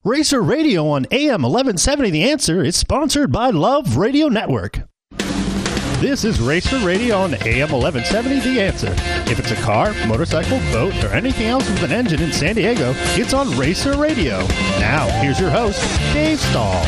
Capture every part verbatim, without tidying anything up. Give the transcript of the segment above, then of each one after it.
Racer Radio on A M eleven seventy The Answer is sponsored by Love Radio Network. This is Racer Radio on A M eleven seventy The Answer. If it's a car, motorcycle, boat, or anything else with an engine in San Diego, it's on Racer Radio. Now, here's your host, Dave Stahl.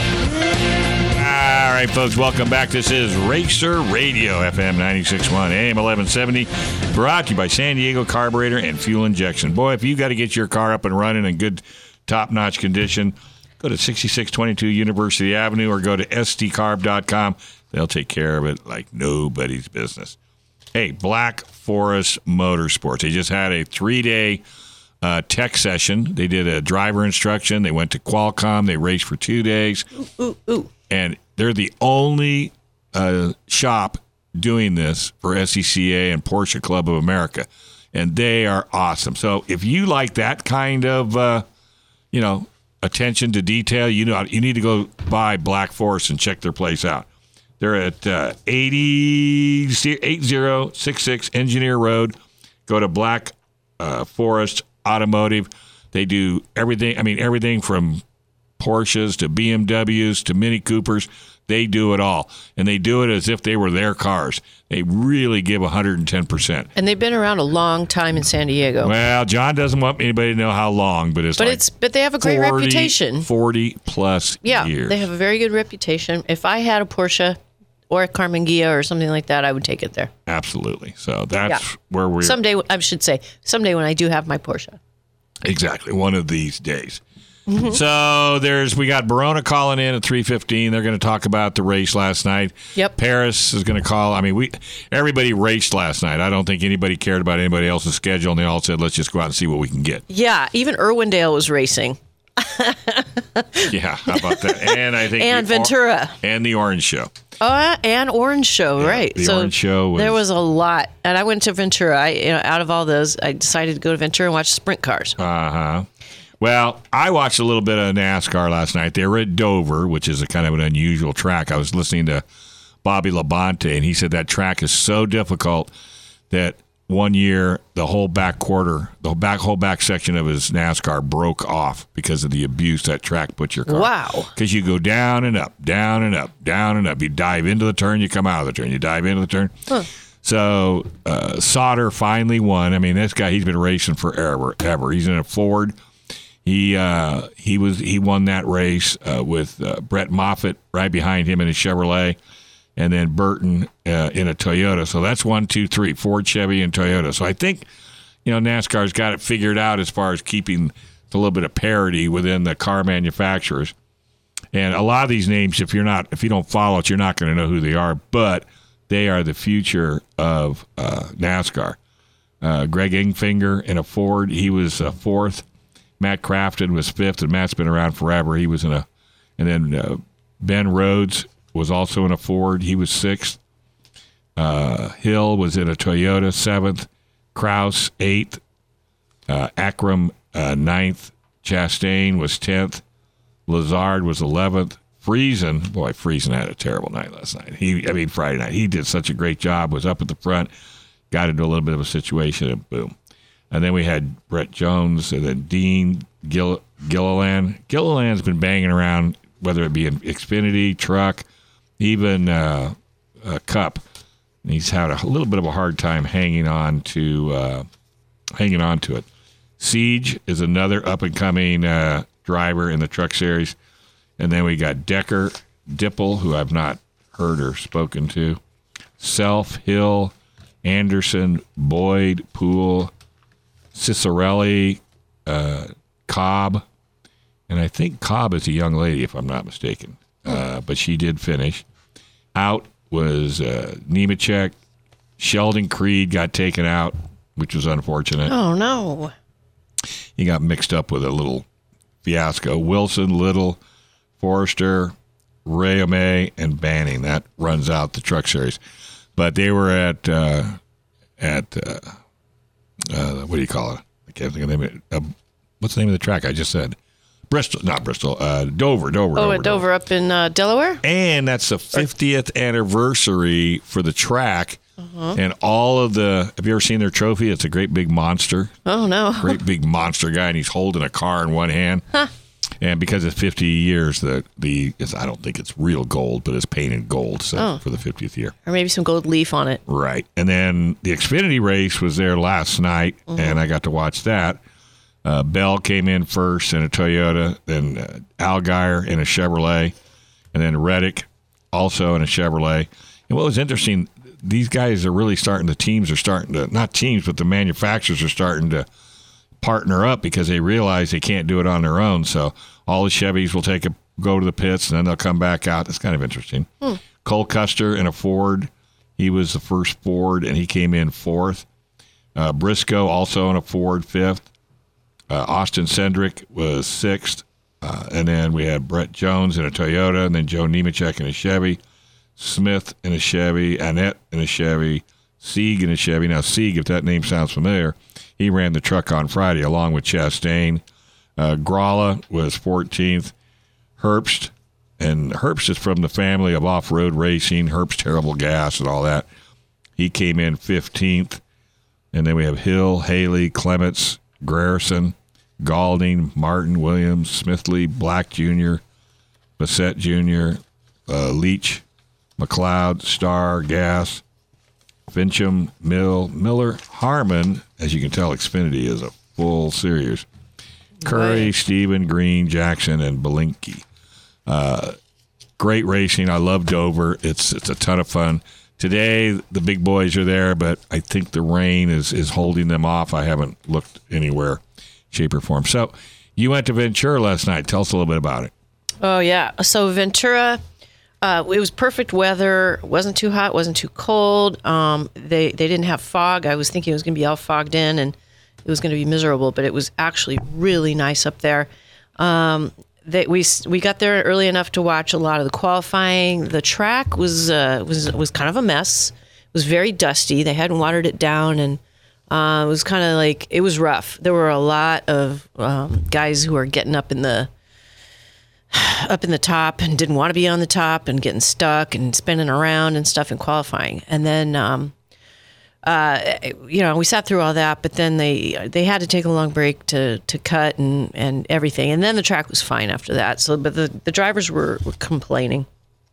All right, folks, welcome back. This is Racer Radio, F M ninety-six point one, A M eleven seventy, brought to you by San Diego Carburetor and Fuel Injection. Boy, if you got to get your car up and running in good, top-notch condition, go to sixty-six twenty-two University Avenue or go to S T carb dot com. They'll take care of it like nobody's business. Hey, Black Forest Motorsports. They just had a three-day uh, tech session. They did a driver instruction. They went to Qualcomm. They raced for two days. Ooh, ooh, ooh. And they're the only uh, shop doing this for S C C A and Porsche Club of America. And they are awesome. So if you like that kind of, uh, you know, attention to detail, you know, you need to go by Black Forest and check their place out. They're at uh, eighty, eighty sixty-six Engineer Road. Go to Black uh, Forest Automotive. They do everything. I mean, everything from Porsches to B M Ws to Mini Coopers. They do it all. And they do it as if they were their cars. They really give one hundred ten percent. And they've been around a long time in San Diego. Well, John doesn't want anybody to know how long, but it's but like it's but they have a great forty, reputation. forty plus yeah, years. They have a very good reputation. If I had a Porsche or a Carmen Ghia or something like that, I would take it there. Absolutely. So that's yeah. where we're... Someday, I should say, someday when I do have my Porsche. Exactly. One of these days. Mm-hmm. So there's we got Barona calling in at three fifteen. They're going to talk about the race last night. Yep. Paris is going to call. I mean, we everybody raced last night. I don't think anybody cared about anybody else's schedule, and they all said, let's just go out and see what we can get. Yeah, even Irwindale was racing. Yeah, how about that? And I think and the, Ventura. And the Orange Show. Uh, and Orange Show, yeah, right. The so Orange Show. Was, there was a lot. And I went to Ventura. I, you know, out of all those, I decided to go to Ventura and watch sprint cars. Uh-huh. Well, I watched a little bit of NASCAR last night. They were at Dover, which is a kind of an unusual track. I was listening to Bobby Labonte, and he said that track is so difficult that one year the whole back quarter, the back whole back section of his NASCAR broke off because of the abuse that track put your car. Wow. Because you go down and up, down and up, down and up. You dive into the turn, you come out of the turn. You dive into the turn. Huh. So uh, Sauter finally won. I mean, this guy, he's been racing forever, ever. He's in a Ford. He uh, he was he won that race uh, with uh, Brett Moffitt right behind him in a Chevrolet, and then Burton uh, in a Toyota. So that's one, two, three: Ford, Chevy, and Toyota. So I think you know NASCAR's got it figured out as far as keeping a little bit of parity within the car manufacturers. And a lot of these names, if you're not if you don't follow it, you're not going to know who they are. But they are the future of uh, NASCAR. Uh, Greg Ingfinger in a Ford, he was uh, fourth. Matt Crafton was fifth, and Matt's been around forever. He was in a, and then uh, Ben Rhodes was also in a Ford. He was sixth. Uh, Hill was in a Toyota, seventh. Kraus, eighth. Uh, Akram, uh, ninth. Chastain was tenth. Lazard was eleventh. Friesen, boy, Friesen had a terrible night last night. He, I mean, Friday night. He did such a great job, was up at the front, got into a little bit of a situation, and boom. And then we had Brett Jones, and then Dean Gill- Gilliland. Gilliland's been banging around, whether it be an Xfinity, truck, even uh, a Cup. And he's had a little bit of a hard time hanging on to uh, hanging on to it. Siege is another up-and-coming uh, driver in the Truck Series. And then we got Decker, Dipple, who I've not heard or spoken to. Self, Hill, Anderson, Boyd, Poole, Cicerelli, uh, Cobb, and I think Cobb is a young lady, if I'm not mistaken. Uh, but she did finish. Out was uh, Nemechek. Sheldon Creed got taken out, which was unfortunate. Oh, no. He got mixed up with a little fiasco. Wilson, Little, Forrester, Rayame, and Banning. That runs out the Truck Series. But they were at, uh, at uh, uh, what do you call it? I can't think of the name. Uh, what's the name of the track I just said? Bristol, not Bristol, uh, Dover, Dover. Oh, Dover, at Dover, Dover. Up in uh, Delaware? And that's the fiftieth anniversary for the track. Uh-huh. And all of the, have you ever seen their trophy? It's a great big monster. Oh, no. Great big monster guy, and he's holding a car in one hand. Huh. And because it's fifty years, the the it's, I don't think it's real gold, but it's painted gold. So Oh. for the fiftieth year, Or maybe some gold leaf on it. right? And then the Xfinity race was there last night, and I got to watch that. Uh, Bell came in first in a Toyota, then uh, Allgaier in a Chevrolet, and then Reddick also in a Chevrolet. And what was interesting, these guys are really starting, the teams are starting to, not teams, but the manufacturers are starting to partner up because they realize they can't do it on their own. So all the Chevys will take a go to the pits, and then they'll come back out. That's kind of interesting. Hmm. Cole Custer in a Ford. He was the first Ford, and he came in fourth. Uh, Briscoe also in a Ford, fifth. Uh, Austin Cindric was sixth. Uh, and then we had Brett Jones in a Toyota, and then Joe Nemechek in a Chevy. Smith in a Chevy. Annette in a Chevy. Sieg in a Chevy. Now, Sieg, if that name sounds familiar, he ran the truck on Friday along with Chastain. Uh, Gralla was fourteenth. Herbst, and Herbst is from the family of off-road racing. Herbst Terrible Gas and all that. He came in fifteenth. And then we have Hill, Haley, Clements, Grierson, Galding, Martin, Williams, Smithley, Black Junior, Bassett Junior, uh, Leach, McLeod, Starr, Gas, Fincham, Mill, Miller, Harmon. As you can tell, Xfinity is a full series. Curry, Right. Stephen, Green, Jackson, and Belinky. Uh, great racing. I love Dover. It's it's a ton of fun. Today, the big boys are there, but I think the rain is, is holding them off. I haven't looked anywhere, shape, or form. So you went to Ventura last night. Tell us a little bit about it. Oh, yeah. So Ventura, uh, it was perfect weather. Wasn't too hot, wasn't too cold. Um, they, they didn't have fog. I was thinking it was going to be all fogged in and it was going to be miserable, but it was actually really nice up there. Um, they, we we got there early enough to watch a lot of the qualifying. The track was uh, was was kind of a mess. It was very dusty. They hadn't watered it down, and uh, it was kind of like, it was rough. There were a lot of um, guys who were getting up in the up in the top and didn't want to be on the top and getting stuck and spinning around and stuff in qualifying. And then, um, uh, you know, we sat through all that, but then they they had to take a long break to to cut and, and everything. And then the track was fine after that. So, but the, the drivers were, were complaining.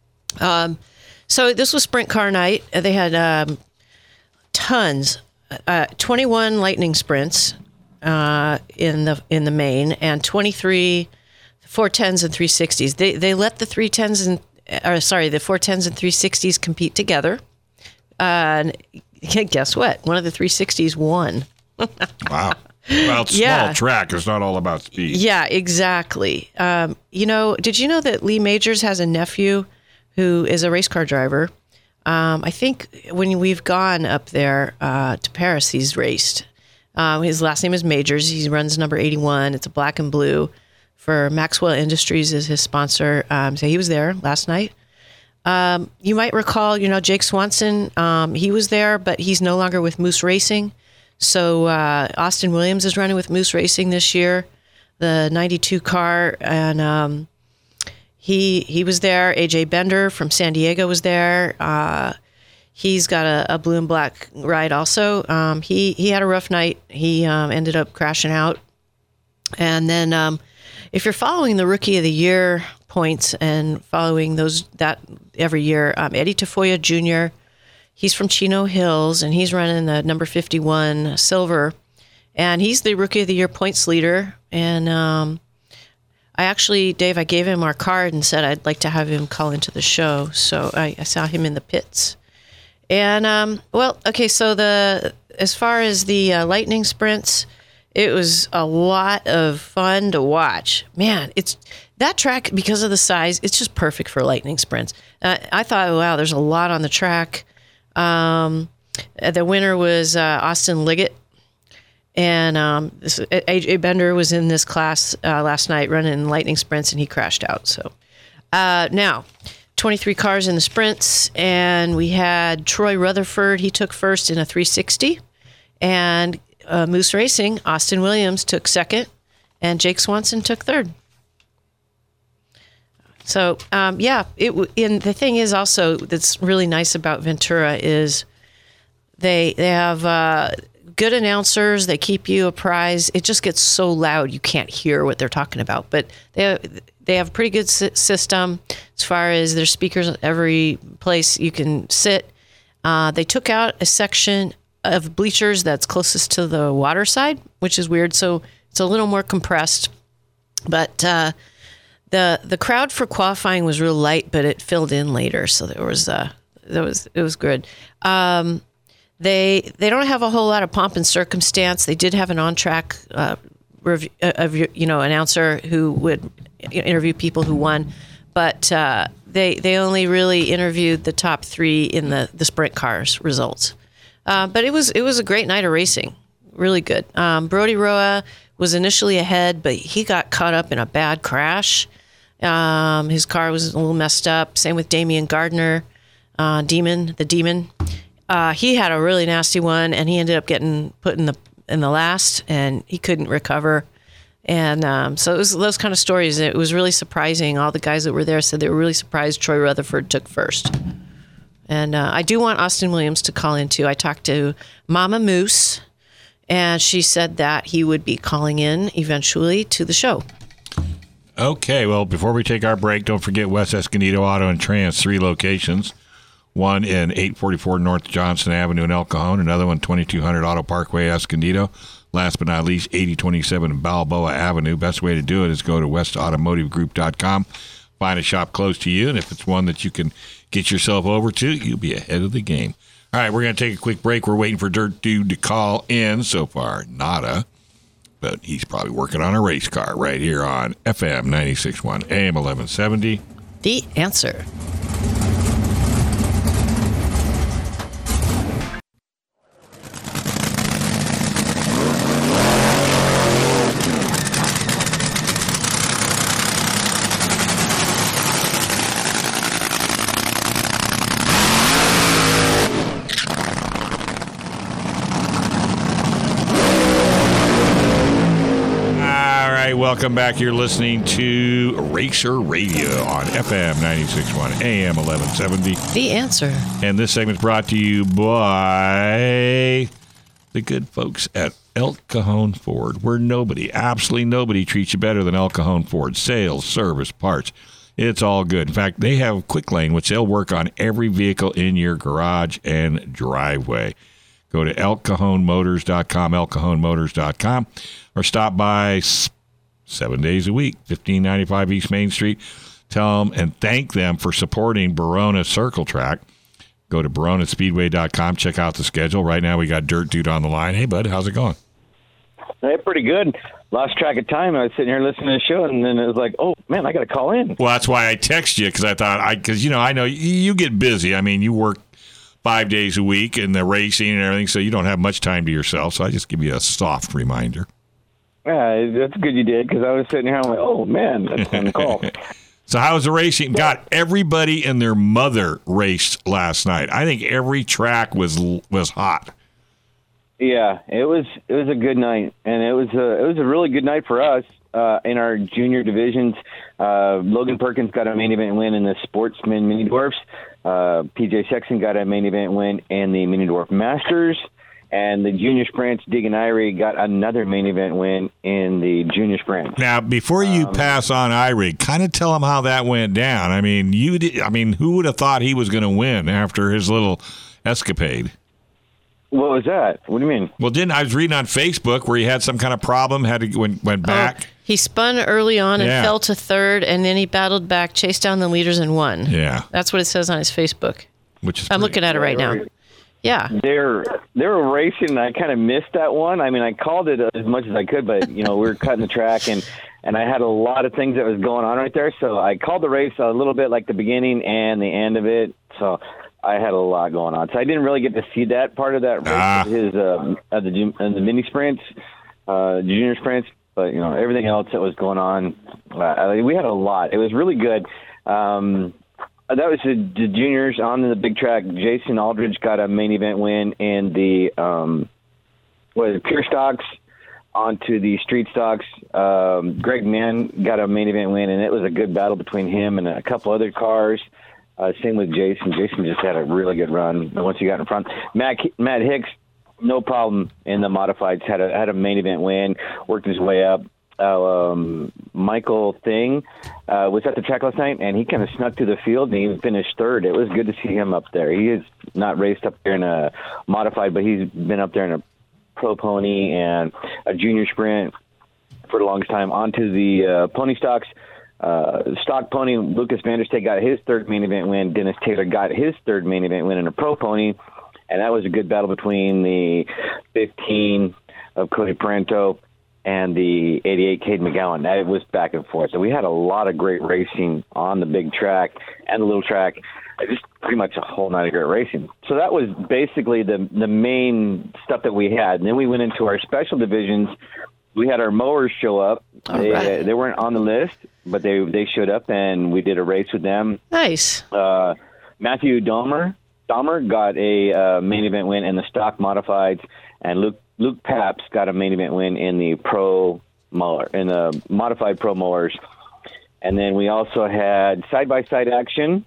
Um, so this was sprint car night. They had um, tons, uh, twenty-one lightning sprints uh, in the in the main, and twenty-three four tens and three sixties. They they let the three tens and or sorry, the four tens and three sixties compete together. Uh, and guess what? One of the three sixties won. Wow. Well, it's Yeah. small track. It's not all about speed. Yeah, exactly. Um, you know, did you know that Lee Majors has a nephew who is a race car driver? Um, I think when we've gone up there uh, to Paris, he's raced. Um, his last name is Majors. He runs number eighty-one. It's a black and blue for Maxwell Industries is his sponsor. Um, so he was there last night. Um, you might recall, you know, Jake Swanson, um, he was there, but he's no longer with Moose Racing. So uh, Austin Williams is running with Moose Racing this year, the ninety-two car, and um, he he was there. A J Bender from San Diego was there. Uh, he's got a, a blue and black ride also. Um, he he had a rough night. He um, ended up crashing out. And then um, if you're following the Rookie of the Year points and following those that every year, um, Eddie Tafoya Junior, he's from Chino Hills, and he's running the number fifty-one Silver, and he's the Rookie of the Year points leader. And um, I actually, Dave, I gave him our card and said I'd like to have him call into the show. So I, I saw him in the pits. And um, well, okay, so the as far as the uh, lightning sprints, it was a lot of fun to watch. Man, it's that track, because of the size, it's just perfect for lightning sprints. Uh, I thought, wow, there's a lot on the track. Um, the winner was uh, Austin Liggett. And um, this, A J Bender was in this class uh, last night running lightning sprints, and he crashed out. So uh, now, twenty-three cars in the sprints, and we had Troy Rutherford. He took first in a three sixty. And uh, Moose Racing, Austin Williams took second, and Jake Swanson took third. So, um, yeah, it. And the thing is also that's really nice about Ventura is they they have uh, good announcers. They keep you apprised. It just gets so loud you can't hear what they're talking about. But they have, they have a pretty good system as far as their speakers at every place you can sit. Uh, they took out a section of bleachers that's closest to the water side, which is weird. So it's a little more compressed. But uh, the the crowd for qualifying was real light, but it filled in later. So there was uh, there was it was good. Um, they they don't have a whole lot of pomp and circumstance. They did have an on track uh, review of you know announcer who would interview people who won, but uh, they they only really interviewed the top three in the, the sprint cars results. Uh, but it was it was a great night of racing, really good. Um, Brody Roa was initially ahead, but he got caught up in a bad crash. Um, his car was a little messed up. Same with Damian Gardner, uh, Demon, the Demon. Uh, he had a really nasty one, and he ended up getting put in the in the last, and he couldn't recover. And um, so it was those kind of stories. It was really surprising. All the guys that were there said they were really surprised Troy Rutherford took first. And uh, I do want Austin Williams to call in, too. I talked to Mama Moose, and she said that he would be calling in eventually to the show. Okay, well, before we take our break, don't forget West Escondido Auto and Trans, three locations. One in eight forty-four North Johnson Avenue in El Cajon, another one twenty-two hundred Auto Parkway, Escondido. Last but not least, eighty twenty-seven Balboa Avenue. Best way to do it is go to west automotive group dot com. Find a shop close to you, and if it's one that you can get yourself over to, you'll be ahead of the game. All right, we're going to take a quick break. We're waiting for Dirt Dude to call in. So far, nada. But he's probably working on a race car right here on F M ninety-six point one, A M eleven seventy. The Answer. Welcome back. You're listening to Racer Radio on F M ninety-six point one, A M eleven seventy. The Answer. And this segment's brought to you by the good folks at El Cajon Ford, where nobody, absolutely nobody treats you better than El Cajon Ford. Sales, service, parts. It's all good. In fact, they have Quick Lane, which they'll work on every vehicle in your garage and driveway. Go to el cajon motors dot com, el cajon motors dot com, or stop by seven days a week, fifteen ninety-five East Main Street. Tell them and thank them for supporting Barona Circle Track. Go to barona speedway dot com. Check out the schedule. Right now we got Dirt Dude on the line. Hey, bud, how's it going? Hey, pretty good. Lost track of time. I was sitting here listening to the show, and then it was like, oh, man, I got to call in. Well, that's why I text you, because I thought, I because, you know, I know you get busy. I mean, you work five days a week in the racing and everything, so you don't have much time to yourself. So I just give you a soft reminder. Yeah, that's good you did, because I was sitting here and I'm like, oh, man, that's time to call. So how was the racing? God, everybody and their mother raced last night. I think every track was was hot. Yeah, it was it was a good night, and it was a, it was a really good night for us uh, in our junior divisions. Uh, Logan Perkins got a main event win in the Sportsman Mini Dwarfs. Uh, P J Sexton got a main event win in the Mini Dwarf Masters. And the junior sprints, Deegan Irie got another main event win in the junior sprints. Now, before you um, pass on Irie, kind of tell him how that went down. I mean, you did, I mean, who would have thought he was going to win after his little escapade? What was that? What do you mean? Well, didn't I was reading on Facebook where he had some kind of problem, had to went, went back. Oh, he spun early on and yeah. fell to third, and then he battled back, chased down the leaders, and won. Yeah, that's what it says on his Facebook. Which is I'm pretty, looking at it right now. Yeah, they're they were racing. And I kind of missed that one. I mean, I called it as much as I could, but you know, we were cutting the track, and and I had a lot of things that was going on right there. So I called the race a little bit like the beginning and the end of it. So I had a lot going on. So I didn't really get to see that part of that race, ah. his uh, of the uh, the mini sprints, uh, junior sprints. But you know, everything else that was going on, uh, we had a lot. It was really good. Um, That was the, the juniors on the big track. Jason Aldridge got a main event win in the um, what is it, pure stocks onto the street stocks. Um, Greg Mann got a main event win, and it was a good battle between him and a couple other cars. Uh, same with Jason. Jason just had a really good run once he got in front. Matt Matt Hicks no problem in the modifieds. Had a had a main event win, worked his way up. Uh, um, Michael Thing uh, was at the track last night, and he kind of snuck to the field and he finished third. It was good to see him up there. He has not raced up there in a modified, but he's been up there in a pro pony and a junior sprint for the longest time. Onto the uh, pony stocks. Uh, stock pony, Lucas Vandersteeg got his third main event win. Dennis Taylor got his third main event win in a pro pony. And that was a good battle between the fifteen of Cody Parento and the eighty-eight Cade McGowan. That was back and forth. So we had a lot of great racing on the big track and the little track. Just pretty much a whole night of great racing. So that was basically the the main stuff that we had. And then we went into our special divisions. We had our mowers show up. They, right. they weren't on the list, but they they showed up, and we did a race with them. Nice. Uh, Matthew Dahmer, Dahmer got a uh, main event win in the stock modifieds, and Luke Luke Paps got a main event win in the pro mower in the modified pro mowers. And then we also had side by side action.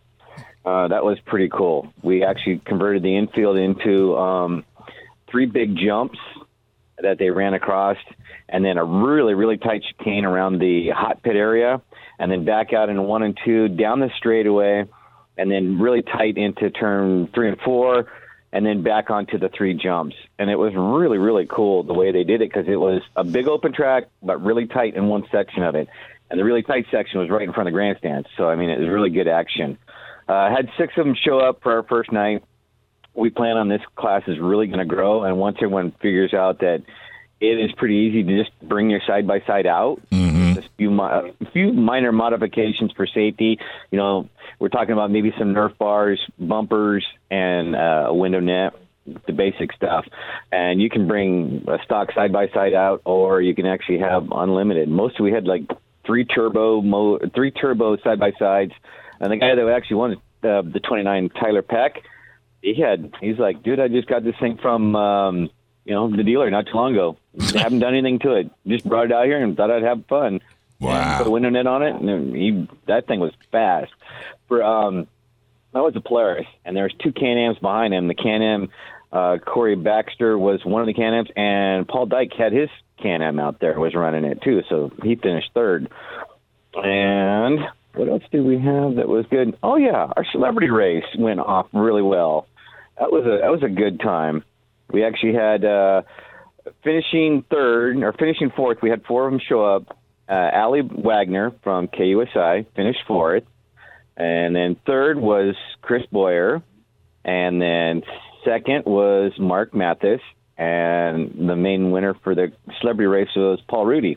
Uh, that was pretty cool. We actually converted the infield into um, three big jumps that they ran across, and then a really, really tight chicane around the hot pit area, and then back out in one and two, down the straightaway, and then really tight into turn three and four, and then back onto the three jumps. And it was really, really cool the way they did it, because it was a big open track, but really tight in one section of it. And the really tight section was right in front of the grandstands. So, I mean, it was really good action. Uh, had six of them show up for our first night. We plan on this class is really going to grow, and once everyone figures out that it is pretty easy to just bring your side-by-side out, Mm-hmm. just a few, mi- a few minor modifications for safety. You know, we're talking about maybe some Nerf bars, bumpers, and uh, a window net, the basic stuff. And you can bring a stock side-by-side out, or you can actually have unlimited. Most we had like three turbo, mo- three turbo side-by-sides, and the guy that actually won uh, the twenty-nine, Tyler Peck, he had, he's like, dude, I just got this thing from, um, you know, the dealer not too long ago. They haven't done anything to it. Just brought it out here and thought I'd have fun. Wow. And put a window net on it, and he, that thing was fast. For um, that was a Polaris, and there's two Can-Ams behind him. The Can-Am, uh, Corey Baxter was one of the Can-Ams, and Paul Dyke had his Can-Am out there, was running it too, so he finished third. And what else did we have that was good? Oh, yeah, our celebrity race went off really well. That was a that was a good time. We actually had uh, finishing third or finishing fourth. We had four of them show up. Uh, Allie Wagner from K U S I finished fourth, and then third was Chris Boyer, and then second was Mark Mathis, and the main winner for the celebrity race was Paul Rudy.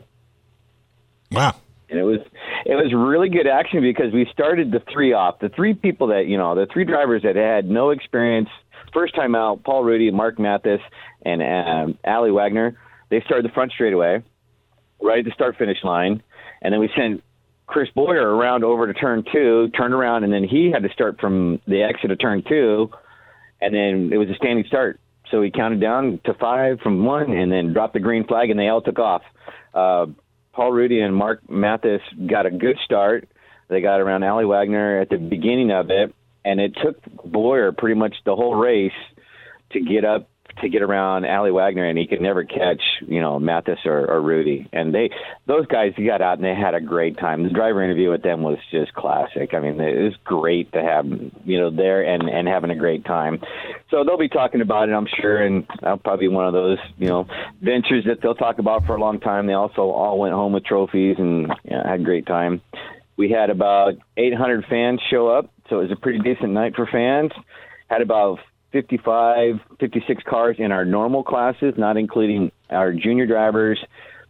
Wow. And it was it was really good action, because we started the three off. The three people that, you know, the three drivers that had no experience, first time out, Paul Rudy, Mark Mathis, and um, Allie Wagner, they started the front straightaway, right at the start-finish line. And then we sent Chris Boyer around over to turn two, turned around, and then he had to start from the exit of turn two, and then it was a standing start. So he counted down to five from one and then dropped the green flag, and they all took off. Uh, Paul Rudy and Mark Mathis got a good start. They got around Allie Wagner at the beginning of it, and it took Boyer pretty much the whole race to get up, to get around Allie Wagner, and he could never catch, you know, Mathis or, or Rudy. And they, those guys got out and they had a great time. The driver interview with them was just classic. I mean, it was great to have, you know, there and, and having a great time. So they'll be talking about it, I'm sure, and that'll probably be one of those, you know, ventures that they'll talk about for a long time. They also all went home with trophies and you know, had a great time. We had about eight hundred fans show up, so it was a pretty decent night for fans. Had about fifty-five, fifty-six cars in our normal classes, not including our junior drivers,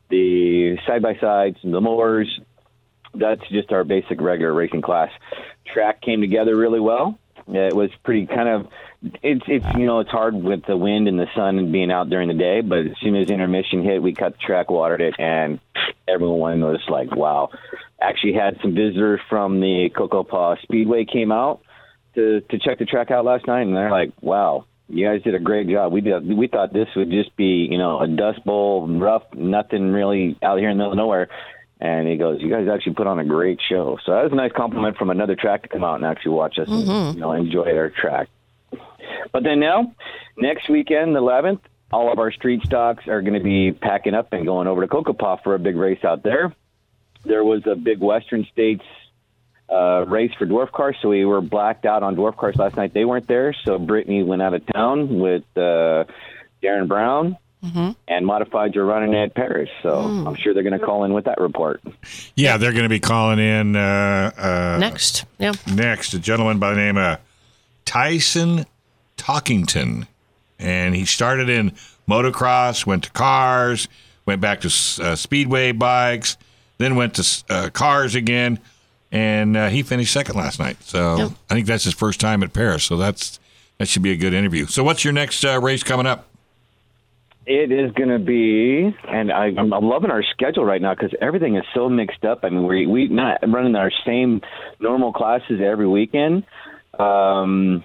the side-by-sides, the mowers. That's just our basic regular racing class. Track came together really well. It was pretty kind of, it's, it's you know, it's hard with the wind and the sun and being out during the day, but as soon as intermission hit, we cut the track, watered it, and everyone was like, wow. Actually had some visitors from the Coco Paw Speedway came out to, to check the track out last night, and they're like, wow, you guys did a great job. We did. We thought this would just be, you know, a dust bowl, rough, nothing really out here in the middle of nowhere. And he goes, you guys actually put on a great show. So that was a nice compliment from another track to come out and actually watch us mm-hmm. and, you know, enjoy our track. But then now Next weekend, the eleventh, all of our street stocks are going to be packing up and going over to Kokopah for a big race out there. There was a big Western States uh, race for dwarf cars, so we were blacked out on dwarf cars last night. They weren't there, so Brittany went out of town with uh, Darren Brown, mm-hmm. and Modifieds are running at Paris. So mm. I'm sure they're going to call in with that report. Yeah, they're going to be calling in uh, uh, next. Yeah, next a gentleman by the name of Tyson Talkington, and he started in motocross, went to cars, went back to uh, speedway bikes, then went to uh, cars again, and uh, he finished second last night. So yep. I think that's his first time at Paris. So that's that should be a good interview. So what's your next uh, race coming up? It is going to be, and I, I'm loving our schedule right now because everything is so mixed up. I mean, we we not running our same normal classes every weekend. Um,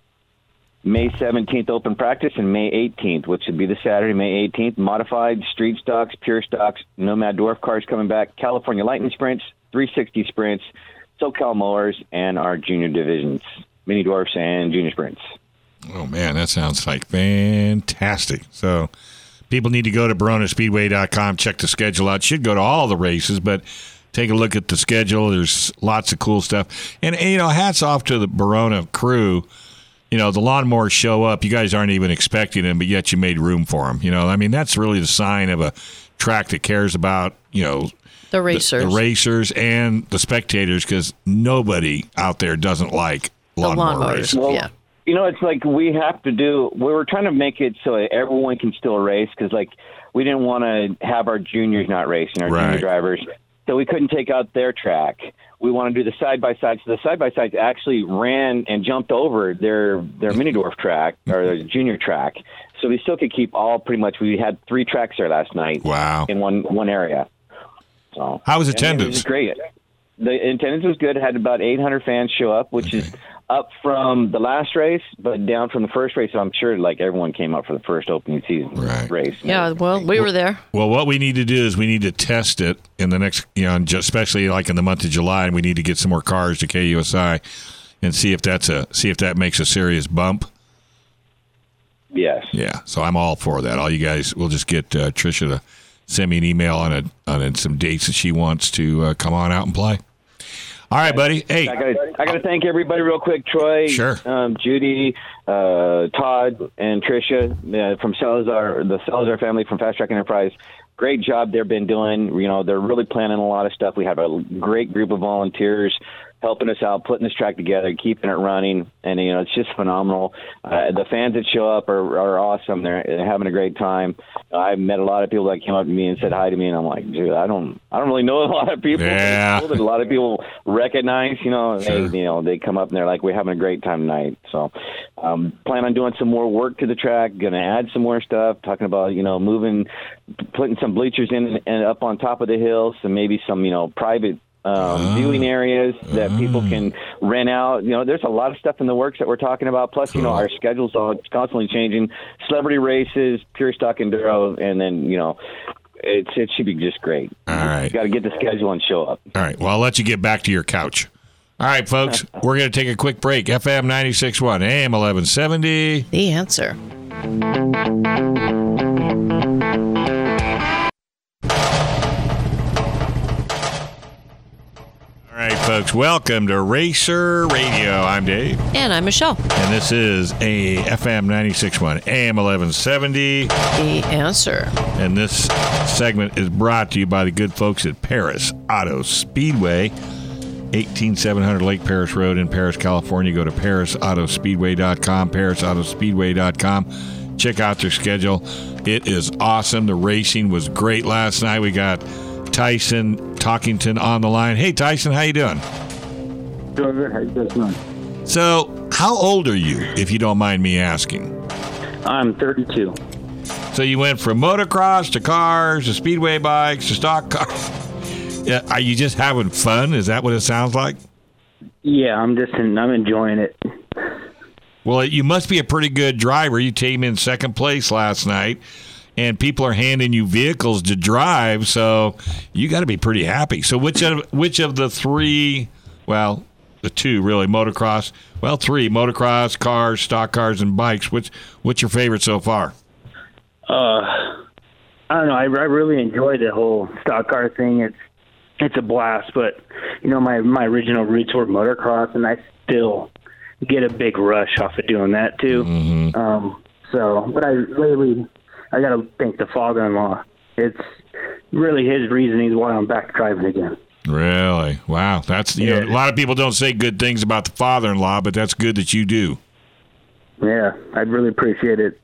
May seventeenth open practice and May eighteenth, which would be the Saturday, May eighteenth. Modified, street stocks, pure stocks, Nomad dwarf cars coming back, California Lightning sprints, three sixty sprints, SoCal mowers, and our junior divisions, mini dwarfs and junior sprints. Oh, man, that sounds like fantastic. So people need to go to Barona Speedway dot com, check the schedule out. Should go to all the races, but take a look at the schedule. There's lots of cool stuff. And, and you know, hats off to the Barona crew. You know, the lawnmowers show up. You guys aren't even expecting them, but yet you made room for them. You know, I mean, that's really the sign of a track that cares about, you know, the racers, the, the racers and the spectators, because nobody out there doesn't like lawnmower lawnmowers. Racing. Well, yeah. You know, it's like we have to do, we were trying to make it so everyone can still race because, like, we didn't want to have our juniors not racing, our right. junior drivers. So we couldn't take out their track. We want to do the side-by-sides. So the side-by-sides actually ran and jumped over their, their mini dwarf track or their junior track. So we still could keep all pretty much. We had three tracks there last night. Wow. In one, one area. So how was attendance? It was great. The attendance was good. Had about eight hundred fans show up, which okay. is up from the last race, but down from the first race. So I'm sure like everyone came up for the first opening season right. race. Yeah, well, we were there. Well, what we need to do is we need to test it in the next, you know, especially like in the month of July, and we need to get some more cars to K U S I and see if that's a see if that makes a serious bump. Yes. Yeah. So I'm all for that. All you guys, we'll just get uh, Tricia to send me an email on a, on a, some dates that she wants to uh, come on out and play. All right, buddy. Hey, I got I got to thank everybody real quick. Troy, sure. um, Judy, uh, Todd, and Tricia uh, from Salazar, the Salazar family from Fast Track Enterprise. Great job they've been doing. You know, they're really planning a lot of stuff. We have a great group of volunteers helping us out, putting this track together, keeping it running, and you know it's just phenomenal. Uh, the fans that show up are, are awesome. They're, they're having a great time. I've met a lot of people that came up to me and said hi to me, and I'm like, dude, I don't, I don't really know a lot of people. Yeah. That a lot of people recognize. You know, sure. they, you know, they come up and they're like, we're having a great time tonight. So, um, plan on doing some more work to the track. Going to add some more stuff. Talking about you know moving, putting some bleachers in and up on top of the hill, so maybe some you know private. Um, uh, viewing areas that uh, people can rent out. You know, there's a lot of stuff in the works that we're talking about. Plus, cool. you know, our schedule's all constantly changing. Celebrity races, pure stock enduro, and then you know, it's it should be just great. All right, got to get the schedule and show up. All right. Well, I'll let you get back to your couch. All right, folks, we're going to take a quick break. F M ninety-six point one, A M eleven seventy. The Answer. All right, folks, welcome to Racer Radio. I'm Dave. And I'm Michelle. And this is a F M ninety-six point one, A M eleven seventy. The Answer. And this segment is brought to you by the good folks at Paris Auto Speedway, eighteen seven hundred Lake Paris Road in Paris, California. Go to paris auto speedway dot com, paris auto speedway dot com. Check out their schedule. It is awesome. The racing was great last night. We got Tyson Talkington on the line. Hey, Tyson, how you doing? Doing good. How you guys doing? So, how old are you, if you don't mind me asking? I'm thirty-two. So you went from motocross to cars to speedway bikes to stock cars. Yeah, are you just having fun? Is that what it sounds like? Yeah, I'm just in, I'm enjoying it. Well, you must be a pretty good driver. You came in second place last night, and people are handing you vehicles to drive, so you got to be pretty happy. So which of which of the three, well, the two really, motocross. Well, three: motocross, cars, stock cars, and bikes. What's what's your favorite so far? Uh, I don't know. I, I really enjoy the whole stock car thing. It's it's a blast, but you know, my my original roots were motocross, and I still get a big rush off of doing that too. Mm-hmm. Um, so, but I lately I got to thank the father-in-law. It's really his reasoning why I'm back driving again. Really? Wow. That's you Yeah. know, a lot of people don't say good things about the father-in-law, but that's good that you do. Yeah, I'd really appreciate it.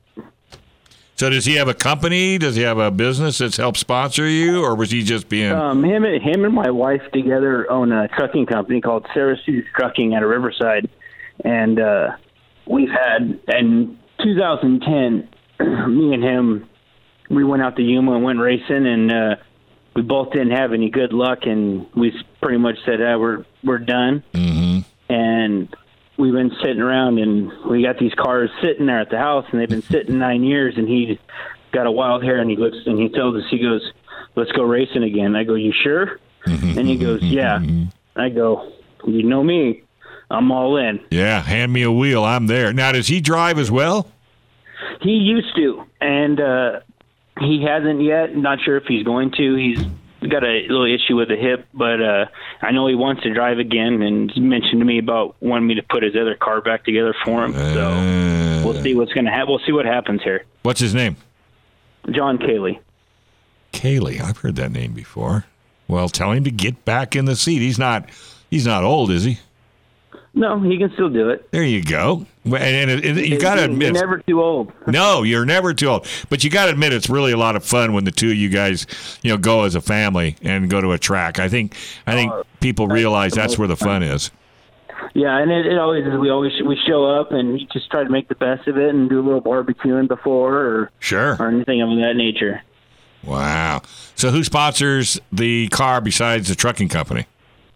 So does he have a company? Does he have a business that's helped sponsor you, or was he just being? Um, him, and- him and my wife together own a trucking company called Syracuse Trucking out of Riverside, and uh, we've had in two thousand ten, me and him, we went out to Yuma and went racing, and uh, we both didn't have any good luck, and we pretty much said, ah, "We're we're done." Mm-hmm. And we've been sitting around, and we got these cars sitting there at the house, and they've been sitting nine years, and he got a wild hair, and he looks, and he tells us, he goes, "Let's go racing again." I go, "You sure?" And he goes, "Yeah." I go, "You know me. I'm all in." Yeah, hand me a wheel. I'm there. Now, does he drive as well? He used to, and uh, he hasn't yet. Not sure if he's going to. He's got a little issue with the hip, but uh, I know he wants to drive again, and he mentioned to me about wanting me to put his other car back together for him. So Uh, we'll see what's going to happen. We'll see what happens here. What's his name? John Cayley. Kaylee. I've heard that name before. Well, tell him to get back in the seat. He's not. He's not old, is he? No, he can still do it. There you go. Well, And, and, and you got to He's admit, never too old. no, you're never too old. But you got to admit, it's really a lot of fun when the two of you guys, you know, go as a family and go to a track. I think. I think people realize that's where the fun is. Yeah, and it, it always is. We always we show up and we just try to make the best of it and do a little barbecuing before or Sure. or anything of that nature. Wow. So who sponsors the car besides the trucking company?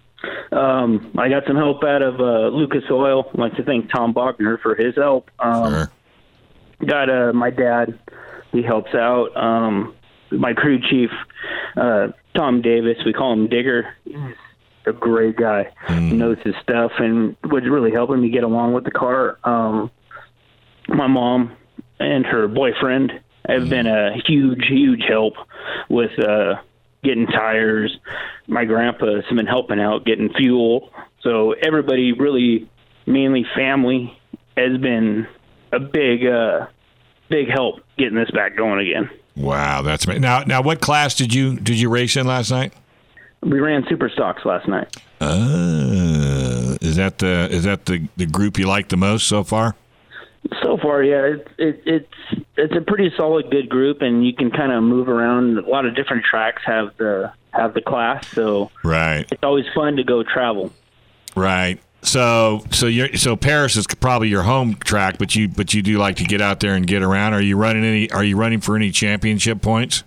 Um, I got some help out of uh, Lucas Oil. I'd like to thank Tom Bachner for his help. Um, Sure. Got uh, my dad. He helps out. Um, my crew chief, uh, Tom Davis. We call him Digger. He's a great guy. He knows his stuff and was really helping me get along with the car. Um, my mom and her boyfriend have been a huge, huge help with uh, getting tires. My grandpa's been helping out getting fuel. So everybody, really, mainly family, has been a big, uh, big help getting this back going again. Wow, that's amazing. Now, now, what class did you did you race in last night? We ran super stocks last night. Uh, is that the is that the, the group you like the most so far? So far, yeah, it's it, it's it's a pretty solid, good group, and you can kind of move around. A lot of different tracks have the have the class, so Right, it's always fun to go travel. right. So, so you so Paris is probably your home track, but you but you do like to get out there and get around. Are you running any? Are you running for any championship points?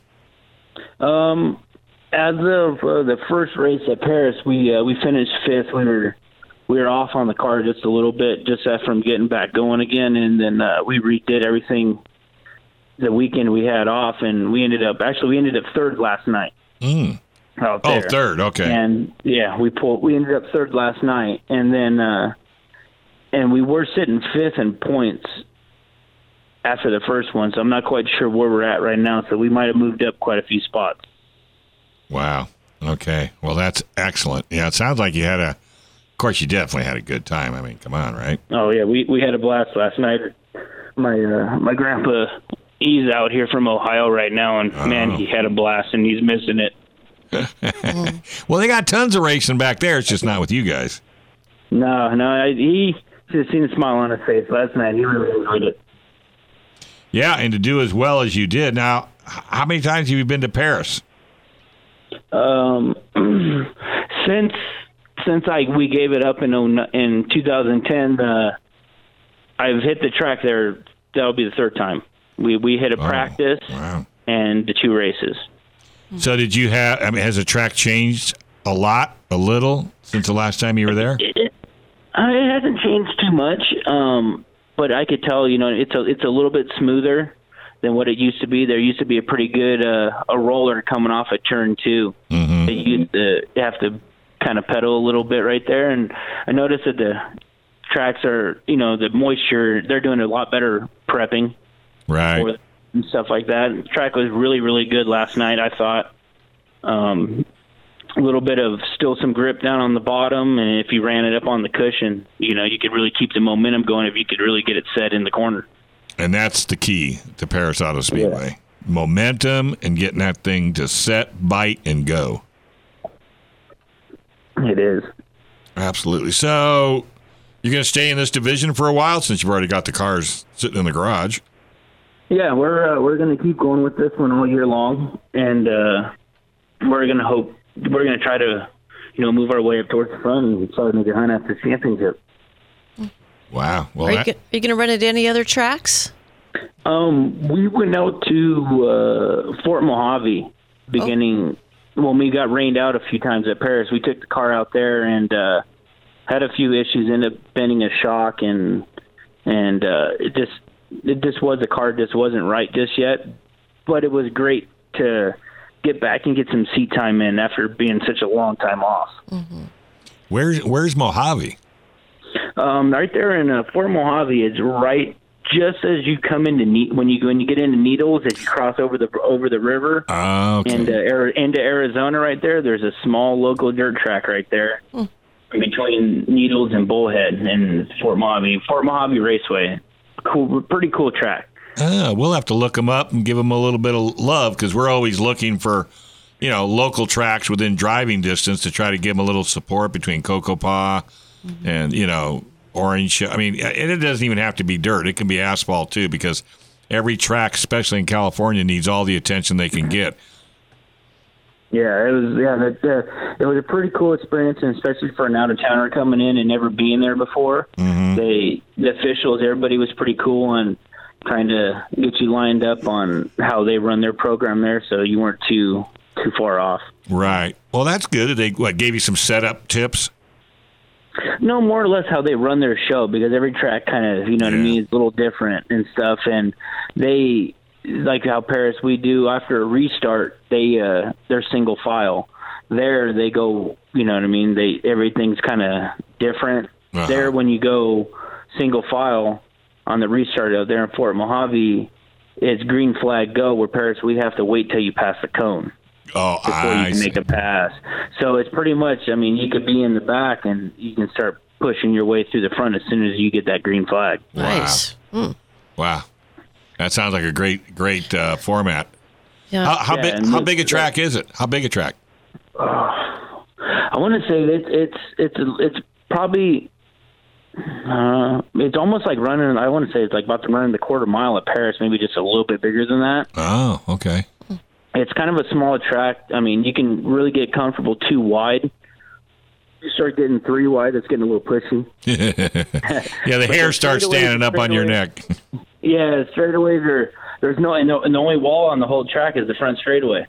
Um, as of uh, the first race at Paris, we uh, we finished fifth. We were we were off on the car just a little bit, just from getting back going again, and then uh, we redid everything the weekend we had off, and we ended up actually we ended up third last night. Mm. Out Oh, there. third. Okay. And yeah, we pulled. We ended up third last night, and then uh, and we were sitting fifth in points after the first one. So I'm not quite sure where we're at right now. So we might have moved up quite a few spots. Wow. Okay. Well, that's excellent. Yeah, it sounds like you had a. Of course, you definitely had a good time. I mean, come on, right? Oh yeah, we we had a blast last night. My uh, my grandpa, he's out here from Ohio right now, and man, he had a blast, and he's missing it. Well, they got tons of racing back there. It's just not with you guys. No, no, I, he just seen a smile on his face last night. He really enjoyed it. Yeah, and to do as well as you did. Now, h- how many times have you been to Paris? Um, since since I we gave it up in in two thousand ten, uh, I've hit the track there. That'll be the third time. We we hit a Oh, practice wow. and the two races. So did you have, I mean, has the track changed a lot, a little, since the last time you were there? It, it, uh, it hasn't changed too much, um, but I could tell, you know, it's a it's a little bit smoother than what it used to be. There used to be a pretty good uh, a roller coming off a turn two. Mm-hmm. That you used to have to kind of pedal a little bit right there. And I noticed that the tracks are, you know, the moisture, they're doing a lot better prepping. Right. For, and stuff like that. The track was really, really good last night, I thought. Um, a little bit of still some grip down on the bottom, and if you ran it up on the cushion, you know, you could really keep the momentum going if you could really get it set in the corner. And that's the key to Paris Auto Speedway. Yeah. Momentum and getting that thing to set, bite, and go. It is. Absolutely. So you're going to stay in this division for a while since you've already got the cars sitting in the garage. Yeah, we're uh, we're going to keep going with this one all year long, and uh, we're going to hope we're going to try to, you know, move our way up towards the front and try to make a hunt after the championship. Wow. Well, are you, that... go- are you going to run it any other tracks? Um, we went out to uh, Fort Mojave beginning oh. when we got rained out a few times at Paris. We took the car out there and uh, had a few issues, ended up bending a shock, and and uh, it just it just was the car just wasn't right just yet. But it was great to get back and get some seat time in after being such a long time off. Mm-hmm. Where's Where's Mojave? Um, right there in uh, Fort Mojave is right just as you come into ne- when you when you get into Needles, as you cross over the over the river oh, okay. into Ari- into Arizona. Right there, there's a small local dirt track right there mm. between Needles and Bullhead and Fort Mojave. Fort Mojave Raceway, cool, pretty cool track. Uh, we'll have to look them up and give them a little bit of love because we're always looking for, you know, local tracks within driving distance to try to give them a little support between Cocopah mm-hmm. and, you know, Orange. I mean, and it doesn't even have to be dirt. It can be asphalt, too, because every track, especially in California, needs all the attention they can get. Yeah, it was yeah, that, uh, it was a pretty cool experience, and especially for an out-of-towner coming in and never being there before. Mm-hmm. They, the officials, everybody was pretty cool and trying to get you lined up on how they run their program there, so you weren't too too far off. Right. Well, that's good. They what gave you some setup tips? No, more or less how they run their show, because every track kind of, you know yeah. what I mean, is a little different and stuff. And they, like how Paris we do after a restart, they uh, they're single file. There they go, you know what I mean. They everything's kind of different. Uh-huh. There, when you go single file on the restart out there in Fort Mojave, it's green flag go. Where Paris we have to wait till you pass the cone. Oh, before I you can see. make a pass. So it's pretty much, I mean, you could be in the back and you can start pushing your way through the front as soon as you get that green flag. Nice. Wow. Mm. Wow. That sounds like a great, great uh, format. Yeah. How, how, yeah, big, how big a track is it? How big a track? Uh, I want to say that it's it's it's probably uh, it's almost like running. I want to say it's like about to run the quarter mile at Paris, maybe just a little bit bigger than that. Oh, okay. It's kind of a smaller track. I mean, you can really get comfortable two wide. You start getting three wide, it's getting a little pushy. Yeah, the hair starts standing up on your neck. Yeah, straightaways are, there's no, and the, and the only wall on the whole track is the front straightaway.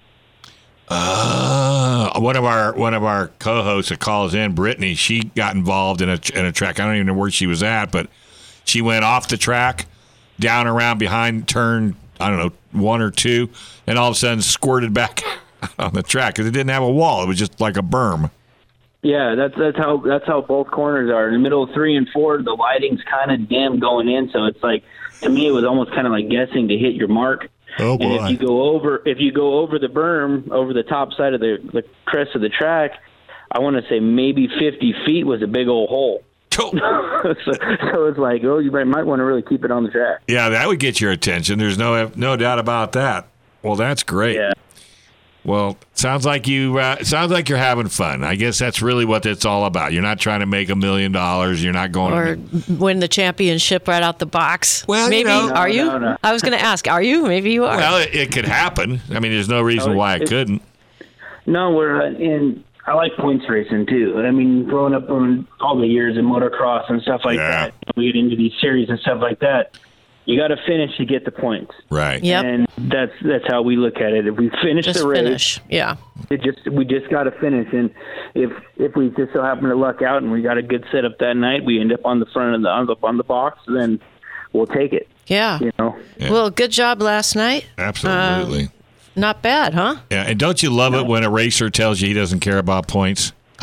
Uh, one of our one of our co-hosts that calls in, Brittany, she got involved in a in a track. I don't even know where she was at, but she went off the track, down around behind turn, I don't know, one or two, and all of a sudden squirted back on the track because it didn't have a wall. It was just like a berm. Yeah, that's that's how that's how both corners are. In the middle of three and four, the lighting's kind of dim going in, so it's like, to me, it was almost kind of like guessing to hit your mark. Oh boy! And if you go over, if you go over the berm, over the top side of the the crest of the track, I want to say maybe fifty feet was a big old hole. Oh. so, so it's like, oh, you might want to really keep it on the track. Yeah, that would get your attention. There's no no doubt about that. Well, that's great. Yeah. Well, sounds like you uh, sounds like you're having fun. I guess that's really what it's all about. You're not trying to make a million dollars. You're not going or to win the championship right out the box. Well, maybe you know, are no, you? no, no. I was going to ask, are you? Maybe you are. Well, it, it could happen. I mean, there's no reason Oh, why it, it- couldn't. No, we're uh, in. I like points racing too. I mean, growing up on all the years in motocross and stuff like Yeah. that, we get into these series and stuff like that. You got to finish to get the points, Right. Yep. and that's that's how we look at it. If we finish Just the race, finish. Yeah. it just we just got to finish. And if if we just so happen to luck out and we got a good setup that night, we end up on the front of the on the, on the box, then we'll take it. Yeah. You know. Yeah. Well, good job last night. Absolutely. Not bad, huh? Yeah, and don't you love it when a racer tells you he doesn't care about points?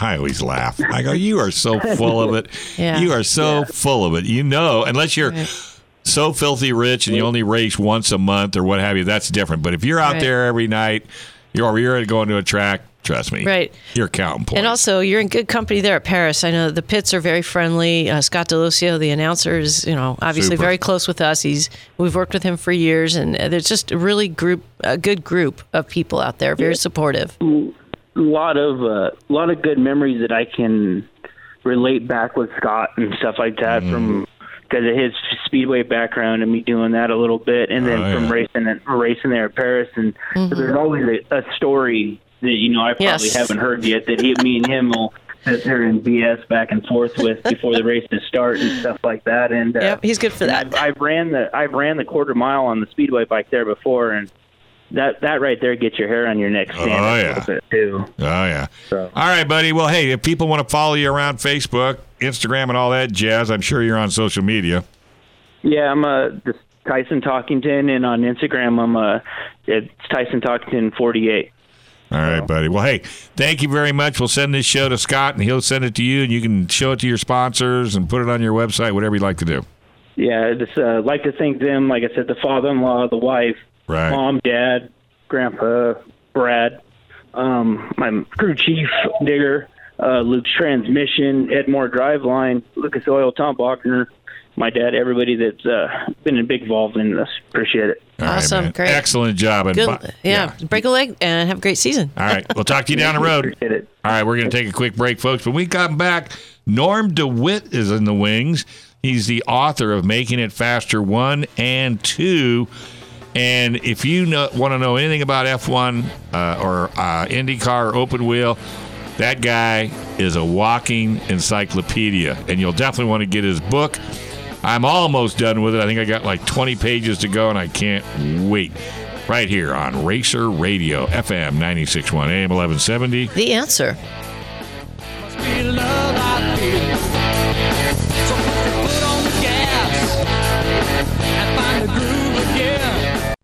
I always laugh. I go, you are so full of it. Yeah. You are so Yeah. full of it. You know, unless you're Right. so filthy rich and you only race once a month or what have you, that's different. But if you're out Right. there every night, you're you're going to a track, trust me. Right. You're counting points. And also, you're in good company there at Paris. I know the pits are very friendly. Uh, Scott DeLucio, the announcer, is you know obviously Super. very close with us. He's we've worked with him for years, and uh, there's just a really group, a good group of people out there, very supportive. A lot of uh, lot of good memories that I can relate back with Scott and stuff like that Mm. from because of his speedway background and me doing that a little bit, and then Oh, from yeah. racing and racing there at Paris, and so there's always a, a story that you know I probably Yes. haven't heard yet that he, me and him will sit there and B S back and forth with before the races start and stuff like that. And uh, Yep, he's good for that. I've, I've ran the I've ran the quarter mile on the speedway bike there before, and that that right there gets your hair on your neck standing Oh, a yeah. little bit too. Oh, yeah. So- All right, buddy. Well, hey, if people want to follow you around Facebook, Instagram, and all that jazz, I'm sure you're on social media. Yeah, I'm uh, this Tyson Talkington, and on Instagram I'm uh, it's Tyson Talkington forty-eight. All right, buddy. Well, hey, thank you very much. We'll send this show to Scott, and he'll send it to you, and you can show it to your sponsors and put it on your website, whatever you'd like to do. Yeah, I just uh, like to thank them. Like I said, the father-in-law, the wife, Right. mom, dad, grandpa, Brad, um, my crew chief, Digger, uh, Luke's Transmission, Edmore Driveline, Lucas Oil, Tom Bachner, my dad, everybody that's uh, been big involved in this. Appreciate it. All right, Awesome. man. Great. Excellent job. And Good, bu- yeah, break a leg and have a great season. All right. We'll talk to you down the road. Appreciate it. All right, we're going to take a quick break, folks. When we come back, Norm DeWitt is in the wings. He's the author of Making It Faster one and two. And if you know, want to know anything about F one uh, or uh, IndyCar or open wheel, that guy is a walking encyclopedia. And you'll definitely want to get his book. I'm almost done with it. I think I got like twenty pages to go, and I can't wait. Right here on Racer Radio, F M ninety-six point one, A M eleven seventy. The answer. Must be love I feel. So put your foot on the gas and find the groove again.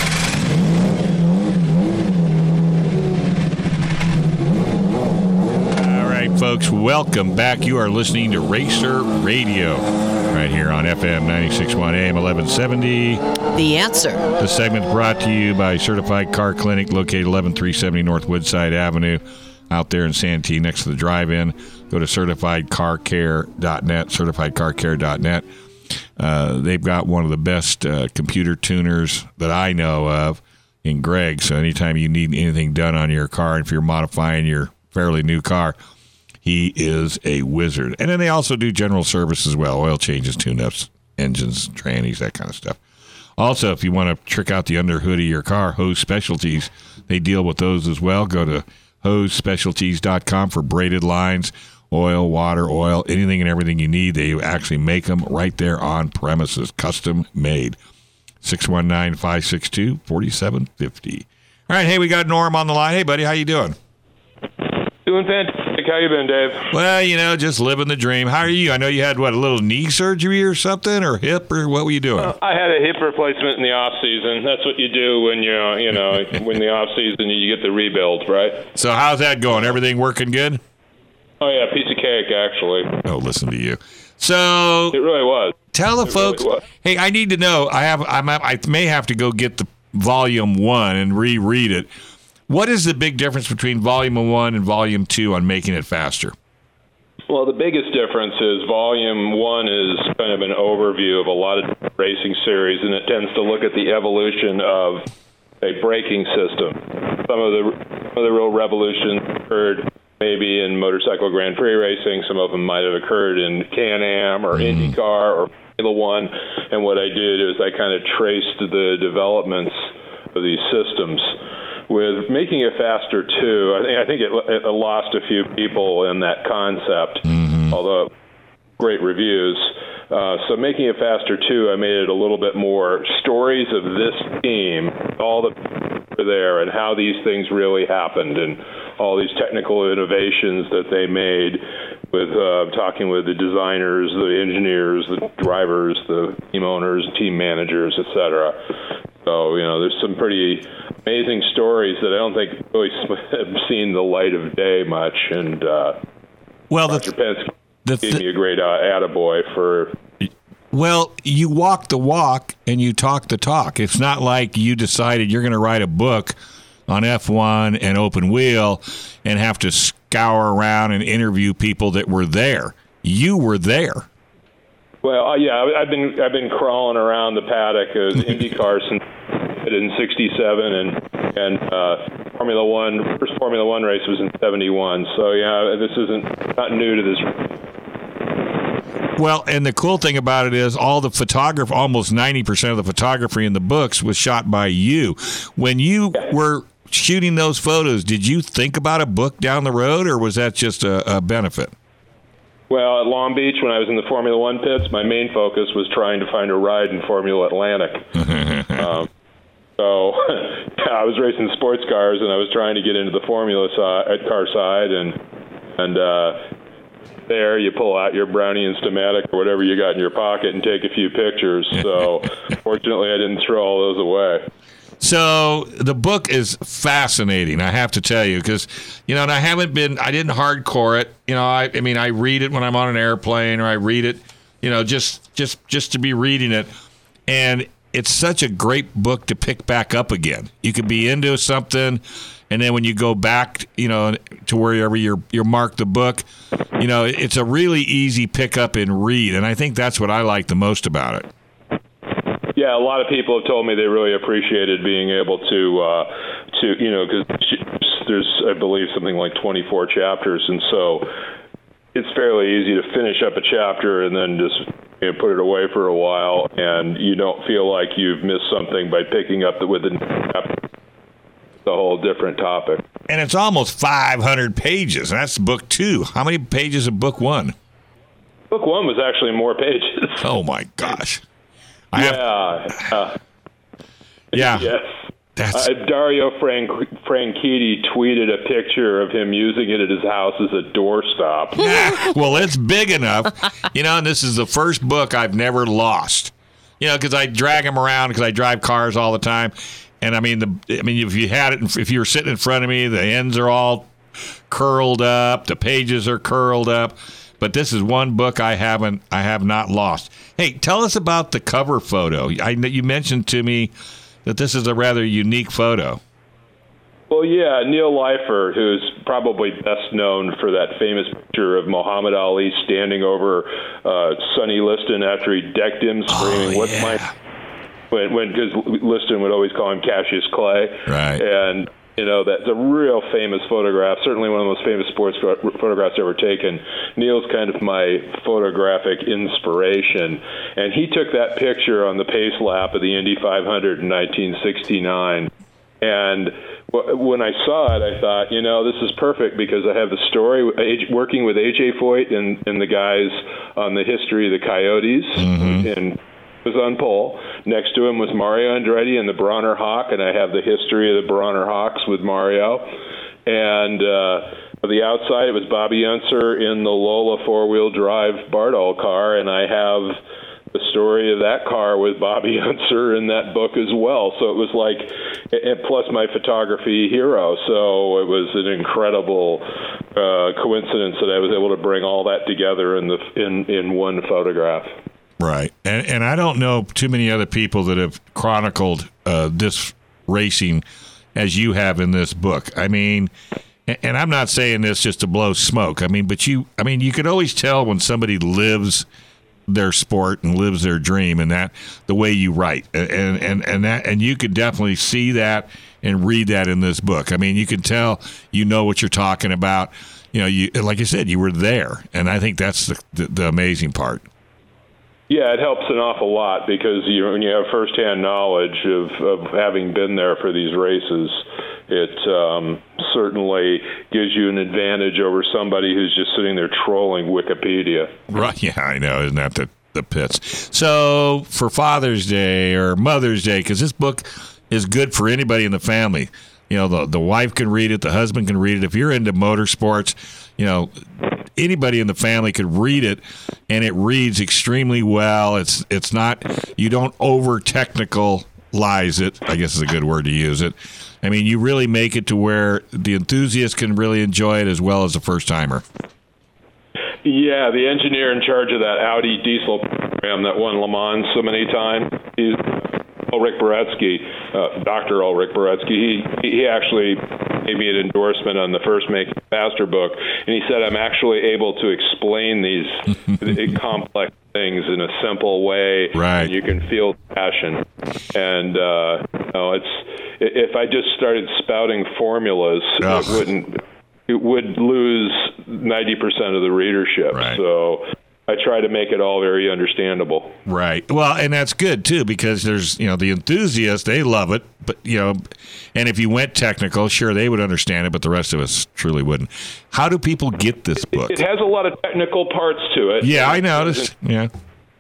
All right, folks, welcome back. You are listening to Racer Radio right here on F M ninety-six point one, A M eleven seventy. The answer. The segment's brought to you by Certified Car Clinic, located eleven three seventy North Woodside Avenue, out there in Santee next to the drive-in. Go to certified car care dot net, certified car care dot net. Uh, they've got one of the best uh, computer tuners that I know of in Greg. So anytime you need anything done on your car, and if you're modifying your fairly new car, he is a wizard. And then they also do general service as well, oil changes, tune-ups, engines, trannies, that kind of stuff. Also, if you want to trick out the underhood of your car, Hose Specialties, they deal with those as well. Go to hose specialties dot com for braided lines, oil, water, oil, anything and everything you need. They actually make them right there on premises, custom made. six one nine, five six two, four seven five zero. All right, hey, we got Norm on the line. Hey, buddy, how you doing? Doing fantastic. How you been, Dave? Well, you know, just living the dream. How are you? I know you had, what, a little knee surgery or something, or hip, or what were you doing? I had a hip replacement in the off season. That's what you do when you, you know, when the off season you get the rebuild, right? So how's that going? Everything working good? Oh yeah, piece of cake actually. Oh, listen to you. So It really was. tell the It folks, really was. hey, I need to know. I have, I'm, I may have to go get the volume one and reread it. What is the big difference between volume one and volume two on Making It Faster? Well, the biggest difference is volume one is kind of an overview of a lot of racing series, and it tends to look at the evolution of a braking system. Some of the some of the real revolutions occurred maybe in motorcycle Grand Prix racing. Some of them might have occurred in Can-Am or IndyCar or Formula One. And what I did is I kind of traced the developments of these systems. With Making It Faster too, I think I think it, it lost a few people in that concept, mm-hmm. although great reviews. Uh, so Making It Faster too, I made it a little bit more stories of this team, all the people there, and how these things really happened, and all these technical innovations that they made. With uh, talking with the designers, the engineers, the drivers, the team owners, team managers, et cetera. So, you know, there's some pretty amazing stories that I don't think really have seen the light of day much. And uh, well, Roger the, Penske the gave th- me a great uh, attaboy for. Well, you walk the walk and you talk the talk. It's not like you decided you're going to write a book on F one and open wheel and have to scour around and interview people that were there. You were there. Well, uh, yeah, I- I've been I've been crawling around the paddock of IndyCar since in sixty-seven, and and uh, Formula One first Formula One race was in seventy-one. So yeah, this isn't not new to this. Well, and the cool thing about it is all the photography, almost ninety percent of the photography in the books was shot by you. When you were shooting those photos, did you think about a book down the road, or was that just a, a benefit? Well, at Long Beach, when I was in the Formula One pits, my main focus was trying to find a ride in Formula Atlantic. um, so I was racing sports cars, and I was trying to get into the Formula side, car side, and and uh, there you pull out your Brownie and Stamatic or whatever you got in your pocket and take a few pictures. So fortunately, I didn't throw all those away. So the book is fascinating, I have to tell you, because, you know, and I haven't been, I didn't hardcore it. You know, I, I mean, I read it when I'm on an airplane, or I read it, you know, just, just, just to be reading it. And it's such a great book to pick back up again. You could be into something, and then when you go back, you know, to wherever you're, you're marked the book, you know, it's a really easy pick up and read. And I think that's what I like the most about it. Yeah, a lot of people have told me they really appreciated being able to, uh, to you know, because there's, I believe, something like twenty-four chapters, and so it's fairly easy to finish up a chapter and then just, you know, put it away for a while, and you don't feel like you've missed something by picking up the, with the chapter. It's a whole different topic. And it's almost five hundred pages. That's book two. How many pages of book one? Book one was actually more pages. Oh, my gosh. I yeah. have, uh, yeah. Yes. That's, Uh, Dario Frank- Franchitti tweeted a picture of him using it at his house as a doorstop. well, it's big enough. You know, and this is the first book I've never lost. You know, because I drag them around because I drive cars all the time. And, I mean, the I mean, if you had it, if you were sitting in front of me, the ends are all curled up. The pages are curled up. But this is one book I haven't, I have not lost. Hey, tell us about the cover photo. I you mentioned to me that this is a rather unique photo. Well, yeah, Neil Leifer, who's probably best known for that famous picture of Muhammad Ali standing over uh, Sonny Liston after he decked him, screaming, oh, "What's yeah. my?" When, when, because Liston would always call him Cassius Clay, right? And you know, that's a real famous photograph, certainly one of the most famous sports photographs ever taken. Neil's kind of my photographic inspiration. And he took that picture on the pace lap of the Indy five hundred in nineteen sixty-nine. And when I saw it, I thought, you know, this is perfect because I have the story, working with A J Foyt and, and the guys on the history of the Coyotes. Mm-hmm. And was on pole. Next to him was Mario Andretti and the Bronner Hawk, and I have the history of the Bronner Hawks with Mario. And uh, on the outside, it was Bobby Unser in the Lola four-wheel drive Bardol car, and I have the story of that car with Bobby Unser in that book as well. So it was like, and plus my photography hero. So it was an incredible uh, coincidence that I was able to bring all that together in the in, in one photograph. Right. And and I don't know too many other people that have chronicled uh, this racing as you have in this book. I mean, and I'm not saying this just to blow smoke. I mean, but you, I mean, you could always tell when somebody lives their sport and lives their dream, and that the way you write, and and and that, and you could definitely see that and read that in this book. I mean, you can tell you know what you're talking about. You know, you like you said, you were there, and I think that's the the, the amazing part. Yeah, it helps an awful lot because you, when you have firsthand knowledge of, of having been there for these races, it um, certainly gives you an advantage over somebody who's just sitting there trolling Wikipedia. Right? Yeah, I know. Isn't that the the pits? So for Father's Day or Mother's Day, because this book is good for anybody in the family. You know, the the wife can read it, the husband can read it. If you're into motorsports, you know, anybody in the family could read it, and it reads extremely well. It's it's not, you don't over technical commercialize it, I guess is a good word to use it. I mean, you really make it to where the enthusiast can really enjoy it as well as the first-timer. Yeah, the engineer in charge of that Audi diesel program that won Le Mans so many times, he's Ulrich Boretsky, uh, Doctor Ulrich Boretsky. He he actually gave me an endorsement on the first Make It Faster book, and he said I'm actually able to explain these complex things in a simple way. Right. And you can feel the passion. And uh, you know, it's if I just started spouting formulas, Ugh. it wouldn't. It would lose ninety percent of the readership. Right. So I try to make it all very understandable. Right. Well, and that's good, too, because there's, you know, the enthusiasts, they love it. But, you know, and if you went technical, sure, they would understand it, but the rest of us truly wouldn't. How do people get this book? It has a lot of technical parts to it. Yeah, I noticed. Yeah.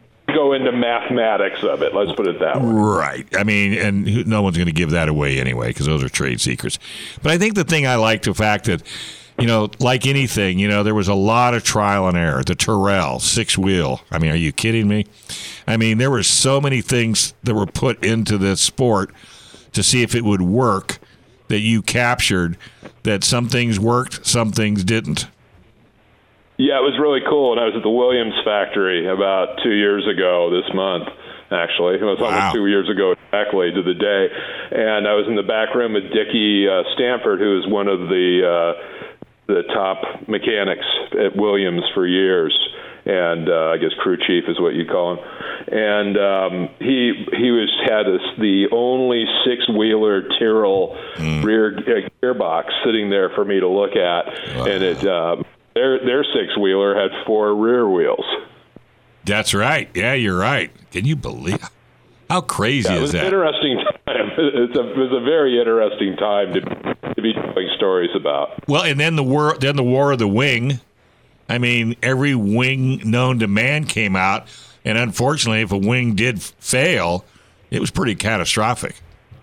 Go into mathematics of it. Let's put it that way. Right. I mean, and no one's going to give that away anyway because those are trade secrets. But I think the thing I like, the fact that, you know, like anything, you know, there was a lot of trial and error. The Tyrrell, six-wheel. I mean, are you kidding me? I mean, there were so many things that were put into this sport to see if it would work that you captured, that some things worked, some things didn't. Yeah, it was really cool. And I was at the Williams factory about two years ago this month, actually. It was almost Wow. two years ago exactly to the day. And I was in the back room with Dickie uh, Stanford, who is one of the uh, the top mechanics at Williams for years. And uh, I guess crew chief is what you call him. And um, he he was had this, the only six-wheeler Tyrrell mm. rear uh, gearbox sitting there for me to look at. Wow. And it uh, their their six-wheeler had four rear wheels. That's right. Yeah, you're right. Can you believe how crazy yeah, is that? It was an interesting time. It's a, it was a very interesting time to, to be telling stories about. Well, and then the war, then the War of the Wing. I mean, every wing known to man came out, and unfortunately, if a wing did fail, it was pretty catastrophic.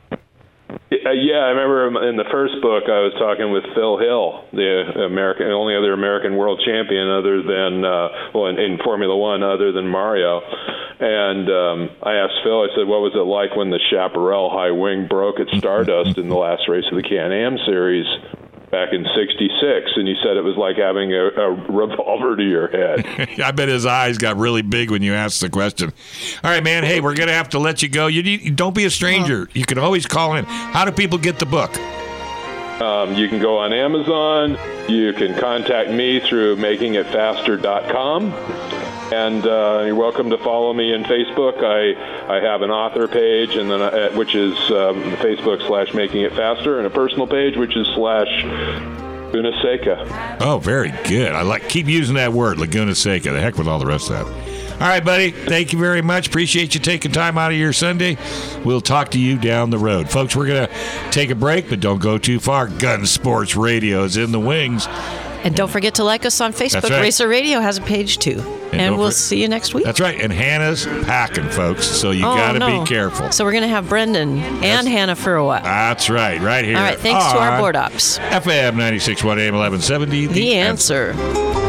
Uh, yeah, I remember in the first book I was talking with Phil Hill, the American, only other American world champion other than, uh, well, in, in Formula One, other than Mario. And um, I asked Phil, I said, what was it like when the Chaparral high wing broke at Stardust in the last race of the Can-Am series back in sixty-six? And he said it was like having a, a revolver to your head. I bet his eyes got really big when you asked the question. All right, man. Hey, we're going to have to let you go. You need, don't be a stranger. You can always call in. How do people get the book? Um, you can go on Amazon. You can contact me through making it faster dot com. And uh, you're welcome to follow me on Facebook. I, I have an author page, and then I, which is um, Facebook slash Making It Faster, and a personal page which is slash Laguna Seca. Oh, very good. I like keep using that word, Laguna Seca. The heck with all the rest of that. All right, buddy. Thank you very much. Appreciate you taking time out of your Sunday. We'll talk to you down the road. Folks, we're going to take a break, but don't go too far. Gun Sports Radio is in the wings. And don't forget to like us on Facebook. Right. Racer Radio has a page too. And, And we'll for- see you next week. That's right. And Hannah's packing, folks, so you Oh, got to no. be careful. So we're going to have Brendan and Hannah for a while. That's right. Right here. All right. Thanks to our on board ops. F M ninety-six point one A M eleven seventy. The answer.